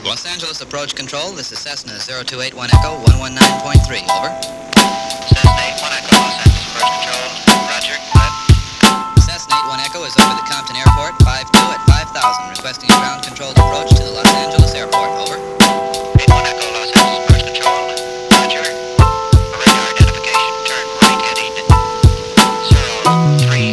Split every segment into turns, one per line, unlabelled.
Los Angeles Approach Control, this is Cessna 0281 Echo 119.3, over.
Cessna 81 Echo, Los Angeles Approach Control, roger,
Cessna 81 Echo is over the Compton Airport, 52 at 5000, requesting a ground-controlled approach to the Los Angeles Airport, over.
81 Echo, Los Angeles Approach Control, roger, for radar identification, turn right heading 030.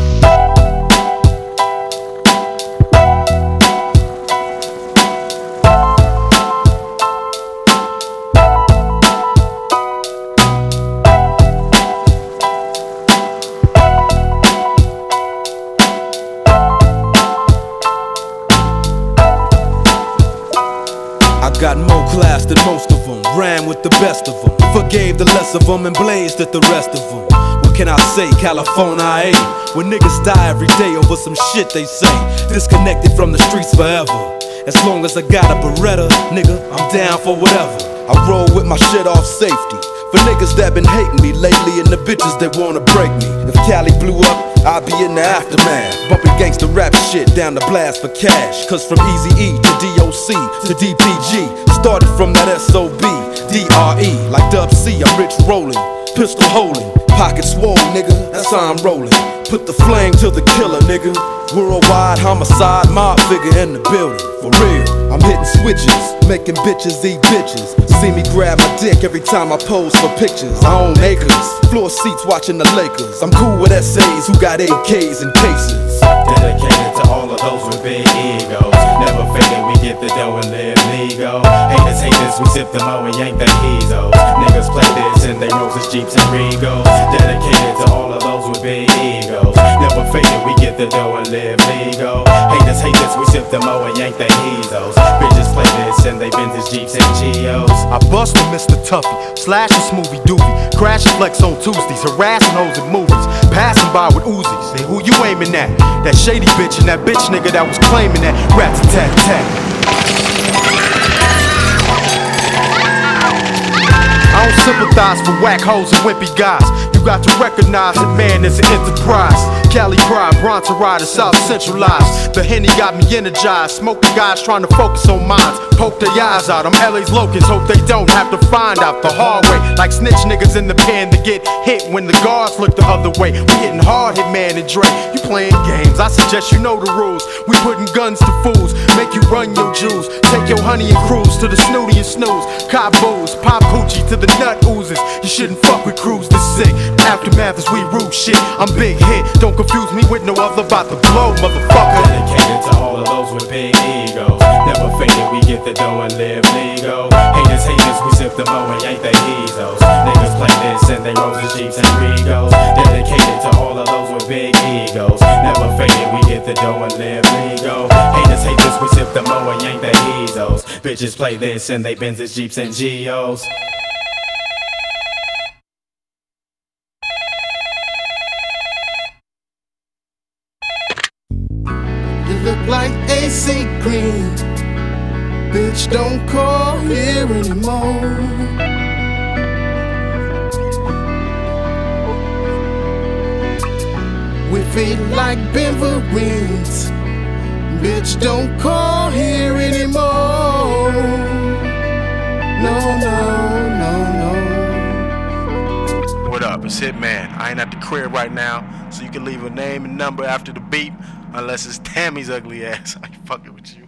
Got more class than most of them, ran with the best of them, forgave the less of them and blazed at the rest of them. What can I say, California, I ain't. When niggas die every day over some shit they say, disconnected from the streets forever. As long as I got a Beretta, nigga, I'm down for whatever. I roll with my shit off safety, for niggas that been hating me lately and the bitches that wanna break me. If Cali blew up, I'll be in the aftermath, bumping gangsta rap shit down the blast for cash. Cause from Eazy-E to DOC to DPG, started from that SOB, DRE. Like Dub C, I'm rich rolling, pistol holding, pocket swole, nigga, that's how I'm rolling. Put the flame to the killer, nigga. Worldwide homicide, mob figure in the building, for real. I'm hitting switches, making bitches eat bitches. See me grab my dick every time I pose for pictures. I own acres, floor seats watching the Lakers. I'm cool with SAs who got AKs and cases.
Dedicated to all of those with big egos. Never fading, we get the dough and live legal. Haters, we sip the mo and yank the heezos. Niggas play this in they Roses, Jeeps, and Regals. Dedicated to all of those with big egos. Never fading, we get the dough and live legal. Haters, we sip the mo and yank the heezos. Bitches play this in they Benzes, Jeeps, and Geos.
I bust with Mr. Tuffy, slash a smoothie doobie, crash and flex on Tuesdays, harassing hoes at movies, passing by with Uzis. Hey, who you aiming at? That shady bitch and that bitch nigga that was claiming that rat-a-tat-tat. I don't sympathize for whack hoes and wimpy guys. You got to recognize that man is an enterprise. Cali pride, Bronson Rider, South Centralized. The Henny got me energized. Smoking guys trying to focus on minds. Poke their eyes out, I'm LA's locusts. Hope they don't have to find out the hard way. Like snitch niggas in the pen to get hit when the guards look the other way. We hitting hard, Hitman and Dre. You playing games, I suggest you know the rules. We putting guns to fools, make you run your jewels. Take your honey and cruise to the snooty and snooze. Cop booze, pop hoochie to the nut oozes. You shouldn't fuck with crews this sick. Aftermath is we root shit. I'm big hit, don't confuse me with no other, about to blow, motherfucker.
Dedicated to all of those with big egos. Never fading, we get the dough and live legal. Haters, we sip the mo and yank the heezos. Niggas play this in they Roses, Jeeps, and Regals. Dedicated to all of those with big egos. Never fading, we get the dough and live legal. Haters, we sip the mo and yank the heezos. Bitches play this in they Benzes, Jeeps, and Geos.
Look like AC Green. Bitch, don't call here anymore. We feel like Benverines. Bitch, don't call here anymore. No.
What up, it's Hitman. I ain't at the crib right now, so you can leave a name and number after the beep, unless it's Tammy's ugly ass. I ain't fucking with you.